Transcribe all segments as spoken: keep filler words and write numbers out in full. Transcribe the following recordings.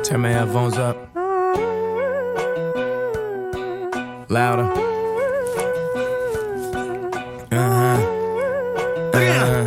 Turn my headphones up. Louder. Uh-huh. Uh-huh.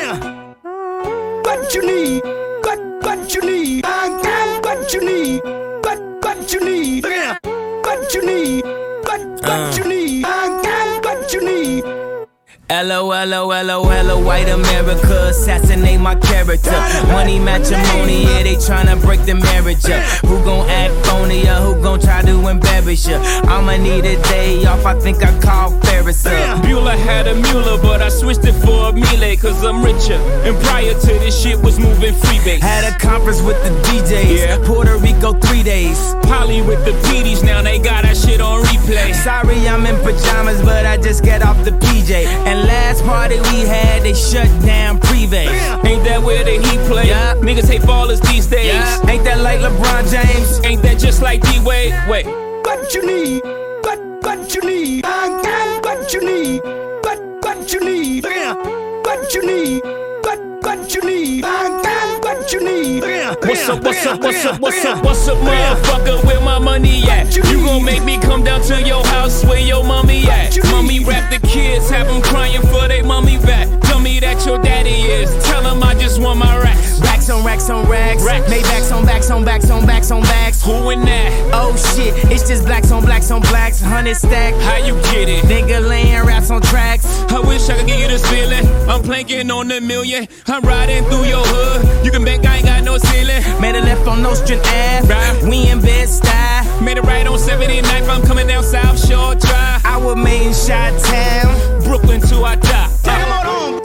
What you need? What what you need? I got what you need. What what you need? What you need? What what you need? I got what you need. L O L O L O L O, white America, assassinate my character. Money matrimony, yeah, they tryna break the marriage up. Who gon' act phony or who gon' try to embarrass ya? I'ma need a day off, I think I call Ferris up. Bueller had a Mueller, but I switched it for a Miele, cause I'm richer. And prior to this shit was moving freebase. Had a conference with the D Js, yeah. Puerto Rico three days. Polly with the P Ds, now they got that shit on replay. Sorry I'm in pajamas, but I just get off the P J. And last party we had, they shut down Privé. Ain't that where the Heat play? Yeah. Niggas hate ballers these days. Yeah. Ain't that like LeBron James? Ain't that just like D-Wade? Wait. What you need? What what you need? I got what you need. What what you need? What you need? What what you need? I got what you need. What's up, what's up, what's up, what's up, what's up, motherfucker, where my money at? You gon' make me come down to your house where your mommy at? Mommy rap the kids, have them crying for they mommy back. Tell me that your daddy is, tell him I just want my racks. Racks on racks on racks, Racks. Maybachs on backs on backs on backs on backs. Who in that? Oh shit, it's just blacks on blacks on blacks, hundred stack. How you get it? Nigga laying raps on tracks. I wish I could give you this feeling. I'm planking on a million. I'm riding through your hood. You can bet I ain't got no ceiling. Made a left on Nostrand Ave, Right. we in Bed-Stuy. Made it right on seventy-ninth. I'm coming down South Shore Drive. I was made in Chi-Town, Brooklyn till I die. Take 'em on.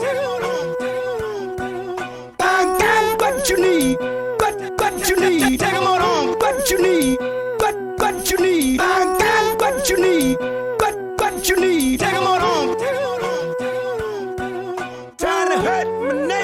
I got what you need. What what you need? Take 'em on. What you need? What what you need? I got what you need. What what you need? Take 'em on. Trying to hurt my name.